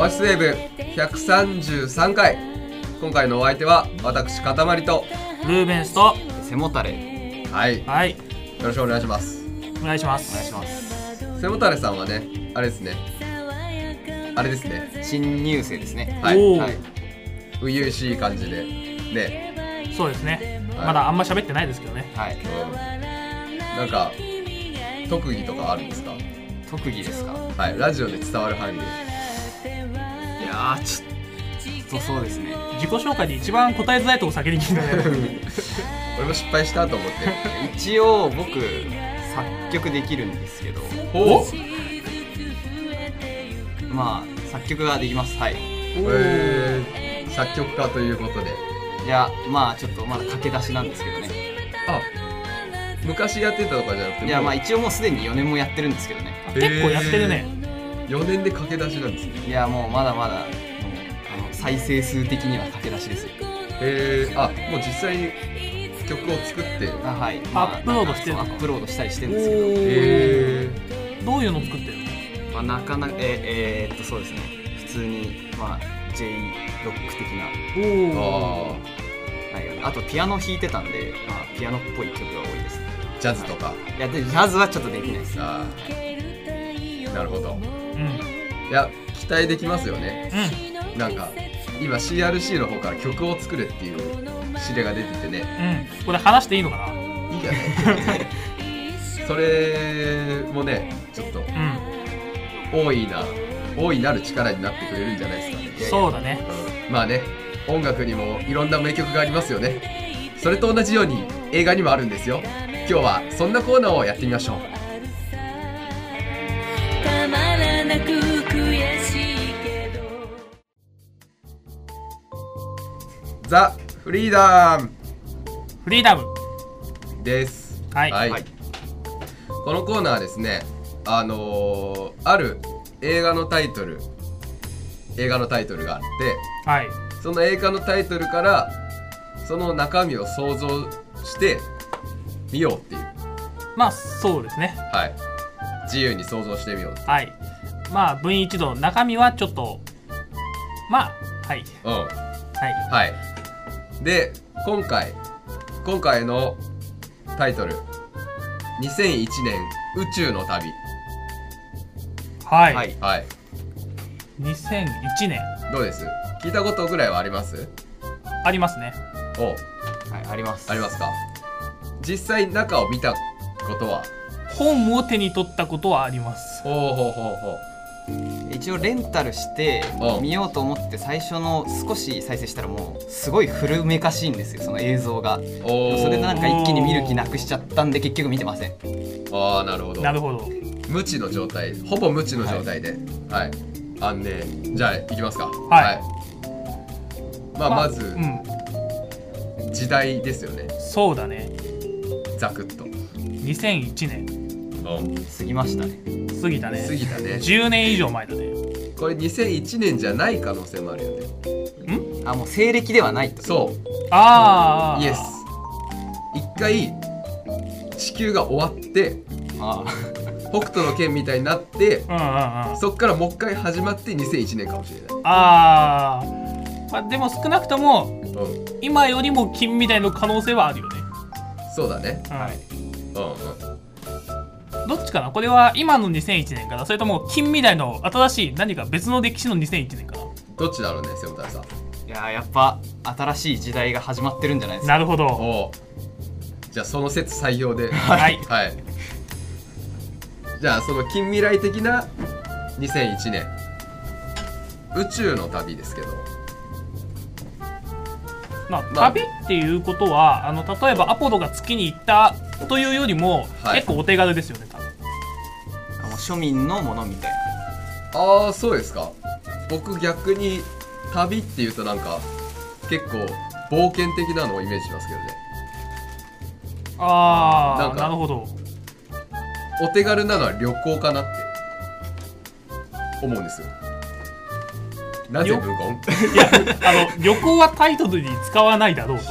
オアシスウェーブ133回。今回のお相手は私かたまりとルーベンスと背もたれ。 はい、 はい、 よろしくお願いします。 お願いします。 お願いします。 背もたれさんはね、あれですね、 新入生ですね。 はい、 おー、 はい、初々しい感じでね。 そうですね、 はい、 まだあんま喋ってないですけどね。 はい、 なんか特技とかあるんですか？ 特技ですか？ はい、ラジオで伝わる範囲で。 いやー、ちょっとそうですね。 自己紹介で一番答えづらいとこ先に聞いたね。 俺も失敗したと思って一応僕作曲できるんですけど、 おまあ作曲ができます。はい。 作曲家ということで。 いや、まあちょっとまだ駆け出しなんですけどね。 あ、昔やってたとかじゃなくて、 いや、まあ一応もうすでに4年もやってるんですけどね。 結構やってるね。 4年で駆け出しなんですね。 いや、もうまだまだもう再生数的には駆け出しですよ。 あ、もう実際に曲を作って、 あ、はい、 アップロードしてるの？ アップロードしたりしてるんですけど、 どういうの作ってるの？ まあ、なかなかそうですね、普通にまあ J ロック的な、 おあはい、あとピアノ弾いてたんで、まあ、ピアノっぽい曲が多いですね。 ジャズとか。 いや、でジャズはちょっとできないです。 あ、なるほど。 うん、 いや、期待できますよね。 うん、 なんか今 CRC の方から曲を作るっていう指令が出ててね、 うん、これ話していいのかな？ いいじゃないそれもね、ちょっとうん、 大いなる力になってくれるんじゃないですかね。 そうだね、 まあね、音楽にもいろんな名曲がありますよね。それと同じように映画にもあるんですよ。今日はそんなコーナーをやってみましょう。 たまらなく悔しいけどザ・フリーダムフリーダムです。 はい、 はい、このコーナーはですね、ある映画のタイトルがあって、 はい、 その映画のタイトルからその中身を想像してみようっていう、 まあそうですね、 はい、自由に想像してみよう。 はい、まあ分一度中身はちょっとまあはい、 うん、 はい、 はい。で、今回のタイトル、2001年宇宙の旅。 はい、 はい、 はい、 2001年どうです？聞いたことぐらいはあります？ ありますね。 お、 はい、あります。 ありますか？実際中を見たことは？ 本を手に取ったことはあります。 ほうほうほうほう。 一応レンタルして見ようと思って最初の少し再生したらもうすごい古めかしいんですよ、その映像が。それでなんか一気に見る気なくしちゃったんで結局見てません。 ああ、なるほど。 なるほど。 無知の状態、ほぼ無知の状態で、はい、あんね、じゃあいきますか。 はい、 まず、 うん、 時代ですよね。 そうだね、 ザクッと 2001年過ぎましたね。 過ぎたね。 過ぎたね。 10年以上前だね。 これ2001年じゃない可能性もあるよね。 ん？あ、もう西暦ではないと。 そう、 ああ、 イエス。一回地球が終わってあ北斗の拳みたいになって、 うんうんうん、 そっからもう一回始まって2001年かもしれない。 ああ、まあ、でも少なくとも、 うん、 今よりも近未来の可能性はあるよね。 そうだね。 うん、 はい。 うんうん。 どっちかな、これは今の2001年かな、それとも近未来の新しい何か別の歴史の2001年かな。 どっちだろうね、セブタさん。 いや、やっぱ新しい時代が始まってるんじゃないですか。 なるほど。 お、じゃあその説採用で。 はい、 はい。じゃあその近未来的な2001年宇宙の旅ですけど、 まあ、旅っていうことは例えばアポロが月に行ったというよりも、 はい、 結構お手軽ですよね、多分。 もう庶民のものみたいな。 ああ、そうですか。僕逆に旅っていうとなんか結構冒険的なのをイメージしますけどね。 ああ、 なんかなるほど。 お手軽なのは旅行かなって思うんですよ。なぜ無言？ いや、旅行はタイトルに使わないだろうと。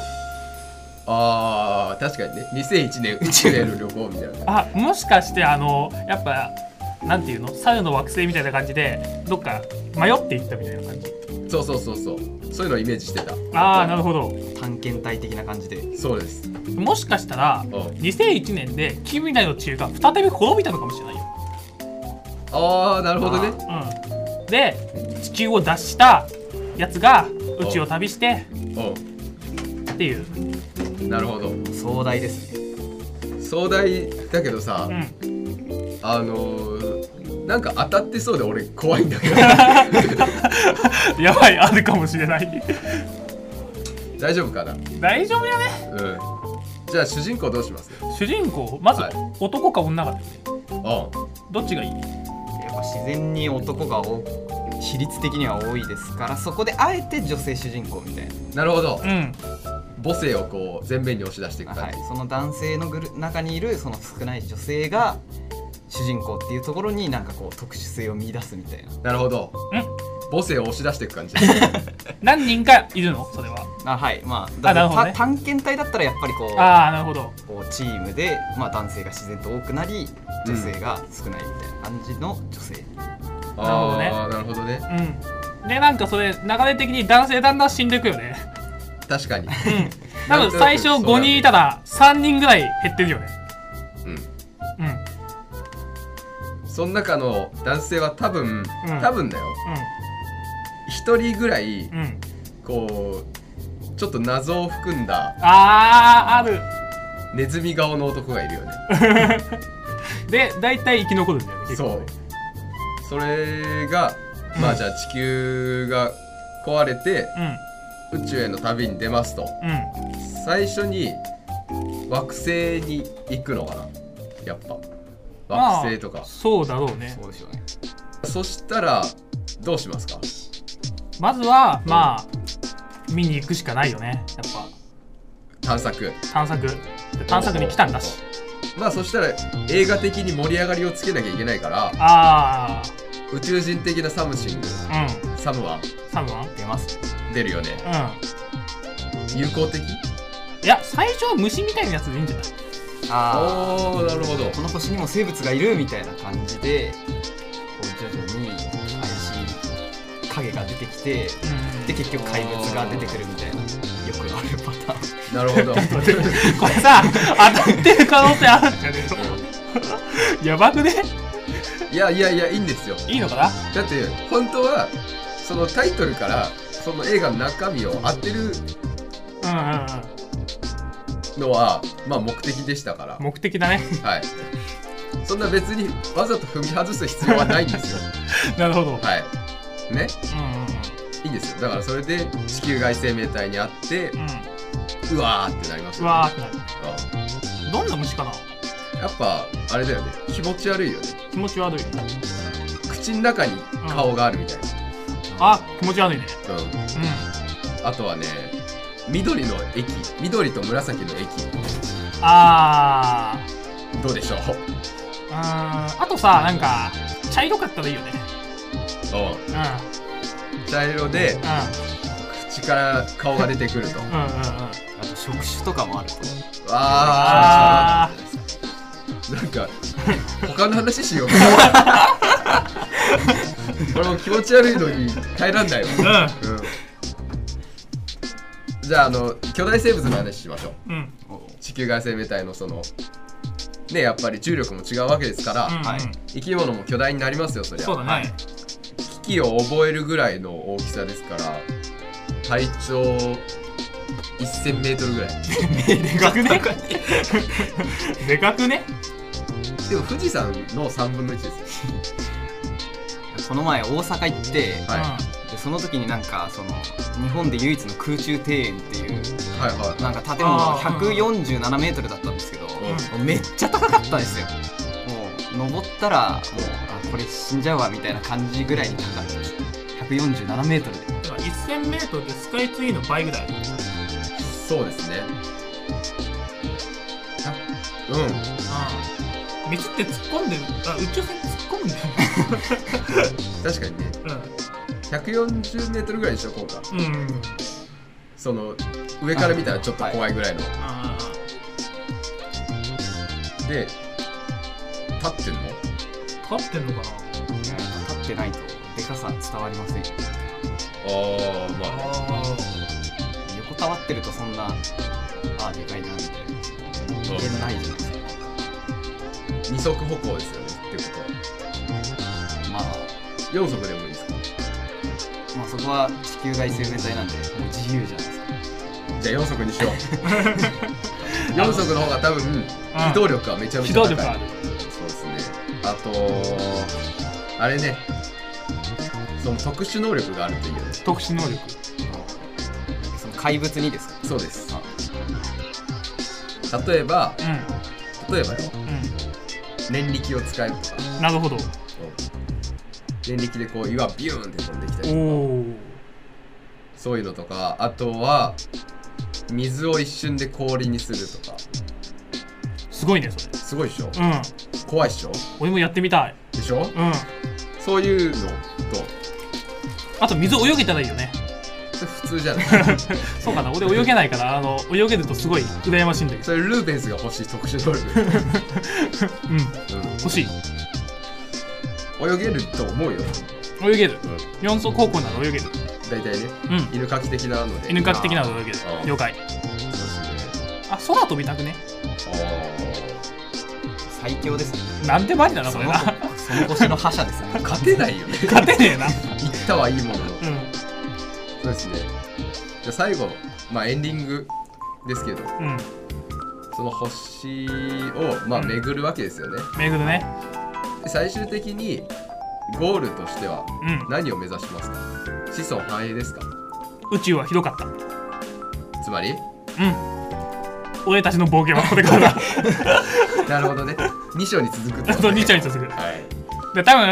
ああ、確かにね。2001年宇宙への旅行みたいな。 あ、もしかしてやっぱなんていうの、猿の惑星みたいな感じでどっか迷っていったみたいな感じ。 そうそうそうそう、そういうのをイメージしてた。 ああ、なるほど。 探検隊的な感じで。 そうです。 もしかしたら2001年で近未来の地球が再び滅びたのかもしれないよ。 ああ、なるほどね。 うん、で地球を脱したやつが宇宙を旅してっていう。 なるほど。 壮大ですね。 壮大だけどさ、 うん、 なんか当たってそうで俺怖いんだけどやばい、あるかもしれない。 大丈夫かな。 大丈夫やね。 うん。じゃあ主人公どうします？ 主人公まず、 はい、 男か女かだよね。 うん。 どっちがいい？ やっぱ自然に男が比率的には多いですから、そこであえて女性主人公みたいな。 なるほど。 うん。 母性をこう前面に押し出していく感じ。 はい、その男性の中にいるその少ない女性が主人公っていうところになんかこう特殊性を見出すみたいな。 なるほど。母性を押し出していく感じ。 何人かいるのそれは？ はい、まあ、なるほどね。 探検隊だったらやっぱりこう、 なるほど。 こうチームで、まあ、男性が自然と多くなり女性が少ないみたいな感じの女性。 なるほどね。 なるほどね。 うん。でなんかそれ流れ的に男性だんだん死んでいくよね。 確かに。 多分最初5人いたら3人ぐらい減ってるよね。 うん。 うん。 その中の男性は多分だよ。1人ぐらい、こうちょっと謎を含んだあるネズミ顔の男がいるよね。 で大体生き残るんだよね。結構ね。 そう。それが、まあじゃあ地球が壊れて、宇宙への旅に出ますと、最初に惑星に行くのかな、やっぱ惑星とか、 そうだろうね。 そうでしょうね。 そしたらどうしますか？ まずはまあ見に行くしかないよね。やっぱ探索に来たんだし。 まあそしたら映画的に盛り上がりをつけなきゃいけないから、宇宙人的なサムシング、サムワン出ます。 出るよね。友好的？ いや、最初は虫みたいなやつでいいんじゃない？ おー、なるほど。 この星にも生物がいるみたいな感じで、こう徐々に怪しい影が出てきて、で結局怪物が出てくるみたいな、よくあるパターン。 なるほど。 これさ、当たってる可能性あるんだけどやばくね？ いやいいんですよ。 いいのかな？ だって本当はそのタイトルからその映画の中身を当てるのはまあ目的でしたから。 目的だね。 はい。そんな別にわざと踏み外す必要はないんですよ。 なるほど。 はい。ね。いいんですよ。だからそれで地球外生命体に会って、うわーってなりますよね。 うわーってなる。どんな虫かな？ やっぱあれだよね。気持ち悪いよね。 気持ち悪い。 口の中に顔があるみたいな。気持ち悪いね。 あとはね、緑の液、緑と紫の液。どうでしょう？ あとさ、なんか茶色かったらいいよね。 茶色で、口から顔が出てくると。 あと触手とかもあると。 なんか他の話しようか。これも気持ち悪いのに耐えらんないわ。じゃあ巨大生物の話しましょう。地球外生命体のそのね、やっぱり重力も違うわけですから、生き物も巨大になりますよ、そりゃ。 そうだね。 危機を覚えるぐらいの大きさですから、体長1000メートルぐらい。 でかくね？でかくね？ でも富士山の3分の1ですよ。 この前大阪行って、でその時になんかその日本で唯一の空中庭園っていう、なんか建物が147メートルだったんですけど、めっちゃ高かったんですよ。もう登ったらもうこれ死んじゃうわみたいな感じぐらいに高かったです。147メートルで。 だから1000メートルってスカイツリーの倍ぐらい。 そうですね。 道って突っ込んでる、宇宙船突っ込むんだよ。 確かにね。140メートルぐらいでしょ、今回。その上から見たらちょっと怖いぐらいの。で、立ってんの？ 立ってんのかな。 立ってないとでかさ伝わりません。 まあ横たわってるとそんなでかいなみたいな人間ないじゃないですか。 二足歩行ですよねってことは。 まあ 4足でもいいですか。 まあそこは地球外生命体なんでもう自由じゃないですか。 じゃあ4足にしよう。4足の方が多分機動力はめちゃめちゃ高い。 機動力ある。 そうですね。あとあれね、その特殊能力があるというね。 特殊能力。 その怪物にですか。 そうです。例えばよ、念力を使えるとか。 なるほど。 念力でこう岩ビューンって飛んできたりとか、そういうのとか、あとは水を一瞬で氷にするとか。 すごいねそれ。 すごいでしょ。怖いっしょ。 俺もやってみたいでしょ。そういうのと、 あと水泳げたらいいよね。 普通じゃない。 そうかな、俺泳げないから泳げるとすごい羨ましいんだけど。 それルーベンスが欲しい特殊能力。 欲しい。 泳げると思うよ。 泳げる。4足歩行なら泳げる。 大体ね。犬かき的なので。 犬かき的なので泳げる。了解。そうですね。空飛びたくね。 最強ですね。 なんでもありだなそれな。 その星の覇者ですね。 勝てないよね。 勝てねえな。 言ったはいいものの。そうですね。じゃあ最後エンディングですけど、その星を巡るわけですよね。 巡るね。 最終的にゴールとしては何を目指しますか。子孫繁栄ですか。 宇宙はひどかった。 つまり俺たちの冒険はこれからだ。 なるほどね。2章に続くってことね。2章に続く。で多分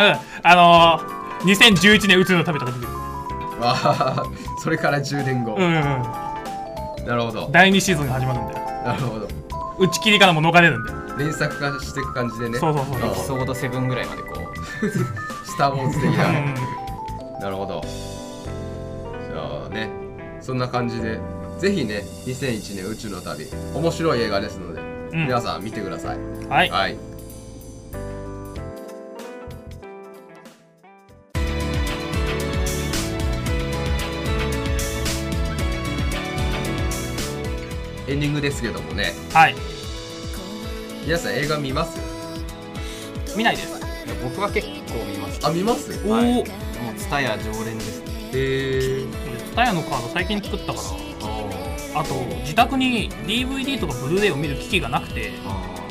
2011年宇宙の旅とか出てくる。 それから10年後。なるほど。 第2シーズンが始まるんだよ。 なるほど。 打ち切りからも逃れるんだよ。 連作化していく感じでね。 そうエピソード7ぐらいまでこうスター・ウォーズ的な。なるほど。じゃあね、そんな感じでぜひね、2001年宇宙の旅面白い映画ですので、皆さん見てください。はい。エンディングですけどもね。皆さん映画見ます？ 見ないです。 僕は結構見ます。 見ます？ もうTSUTAYA常連ですね。 TSUTAYAのカード最近作ったから。あと自宅に DVD とかブルーレイを見る機器がなくて。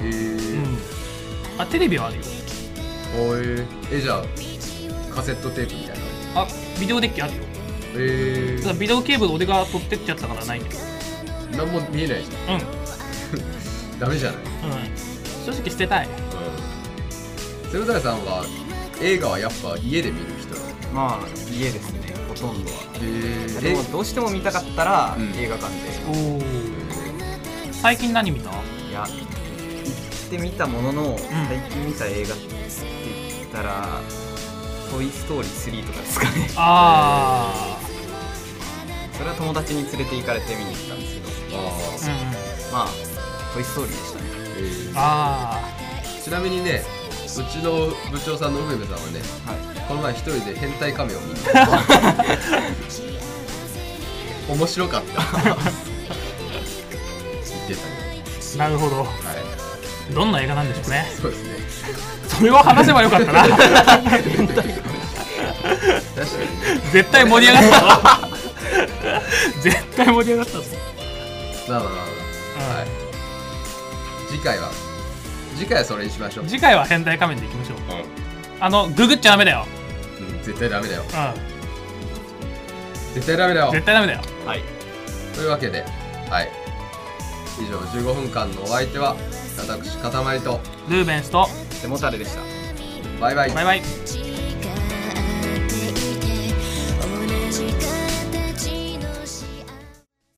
テレビはあるよ。 じゃあカセットテープみたいな。 ビデオデッキあるよ。ただビデオケーブル俺が取ってっちゃったからないけど。 何も見えないじゃん。ダメじゃない。 正直捨てたい。 セブタイさんは映画はやっぱ家で見る人？ 家ですね、ほとんどは。でもどうしても見たかったら映画館で。 最近何見た？ いや、行ってみたものの、最近見た映画って言ったらトイ・ストーリー3とかですかね。それは友達に連れて行かれて見に行ったんですけど、トイ・ストーリーでしたね。 ちなみにね、うちの部長さんの梅部さんはね、この前一人で変態仮面を見に行った面白かった言ってたね。 なるほど。どんな映画なんでしょうね。 そうですね。 それは話せばよかったな。確かにね。絶対盛り上がった。絶対盛り上がったぞ。 次回はそれにしましょう。 次回は変態仮面でいきましょう。ググっちゃダメだよ。 絶対ダメだよ。絶対ダメだよ。 絶対ダメだよ。 というわけで、以上15分間のお相手は私かたまりとルーベンスと背もたれでした。 バイバイ。